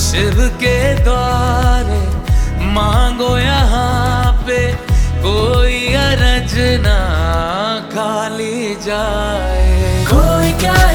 शिव के द्वारे मांगो यहाँ पे, कोई अरज ना खाली जाए। कोई क्या